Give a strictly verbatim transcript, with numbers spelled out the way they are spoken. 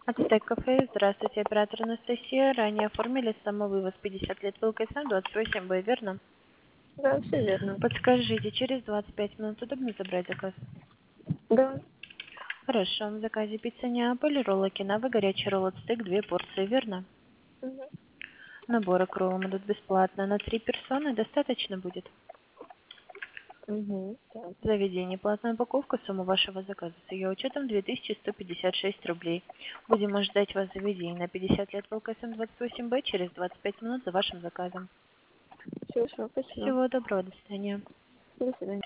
Ацтек кафе. Здравствуйте, оператор Анастасия. Ранее оформили самовывоз пятьдесят лет ВЛКСМ двадцать восемь Б, верно? Да, все верно. Подскажите, через двадцать пять минут удобно забрать заказ? Да. Хорошо, в заказе пицца Неаполь, роллы Кинава, горячий ролл ацтек, две порции, верно? Угу. Наборы к роллам идут бесплатно. На три персоны достаточно будет? Угу. Так. Заведение. Платная упаковка. Сумма вашего заказа с ее учетом две тысячи сто пятьдесят шесть рублей. Будем ждать вас в заведении на пятьдесят лет ВЛКСМ двадцать восемь Б через двадцать пять минут за вашим заказом. Все, все, спасибо. Всего доброго, до свидания. До свидания.